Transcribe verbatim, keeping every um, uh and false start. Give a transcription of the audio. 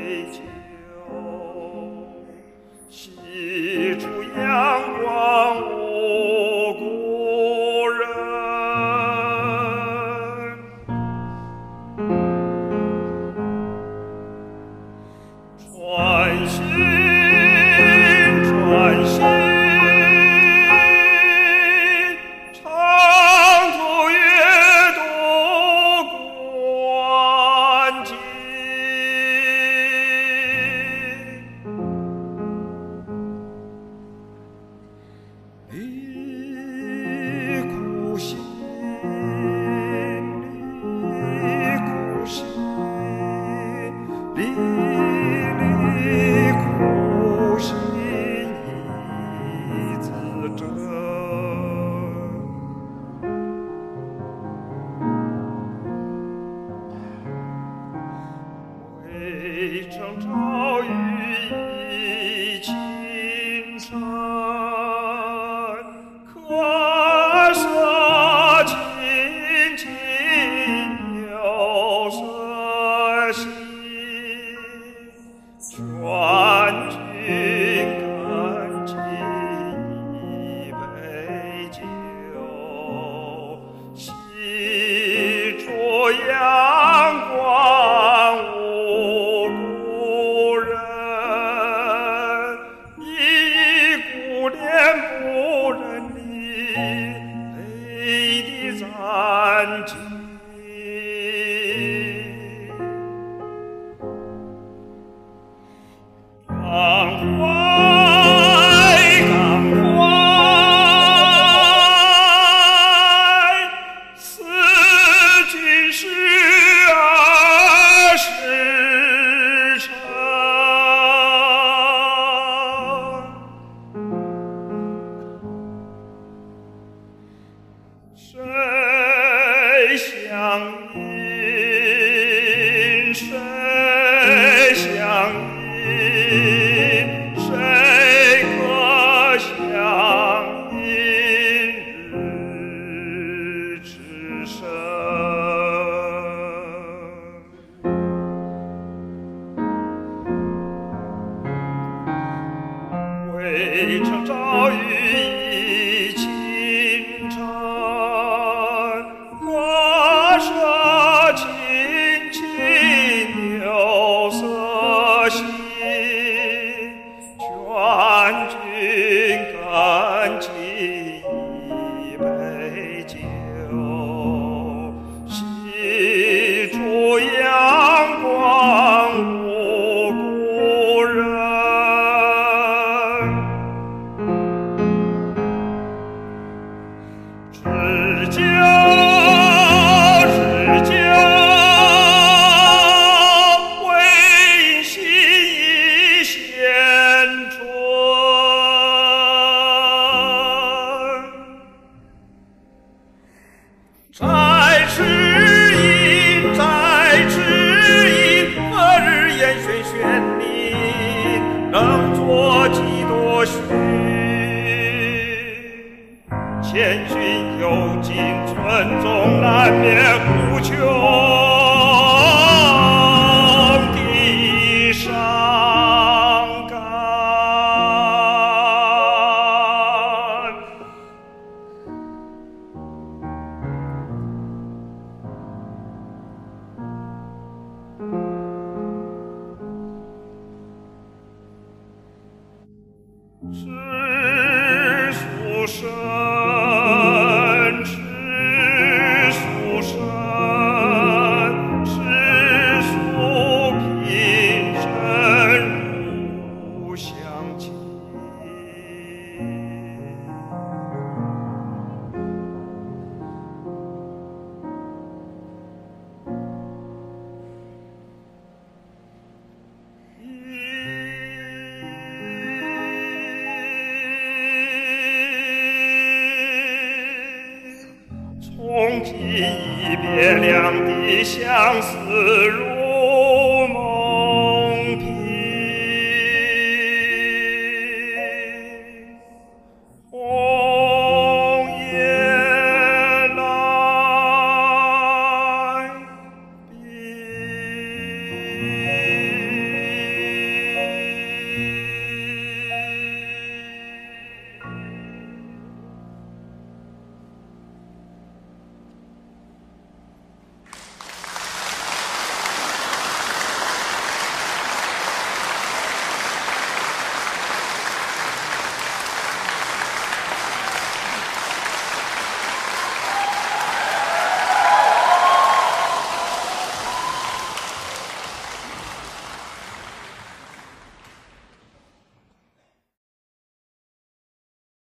酒，西出阳关无故人。穿行穿行，长途阅读关境。离苦心，离苦心，离离苦心一字真。渭城朝雨浥轻尘，客舍青青有色兮。劝君更尽一杯酒，西出阳关无故人。一顾恋不忍离，泪滴沾襟。港怀港怀，思君十二时辰。谁相依？谁相依？谁可相依日之深？渭城朝雨浥轻尘，客舍青青有色兮。劝君更尽一杯酒，西出阳关无故人。知酒知酒，为心一线春。在此饮，在此饮，何日烟轩轩里，能作几多许？千寻幽径，村中难免虎丘的伤感。知书生，知书生，知书平生如相亲。从今一别两地，相思如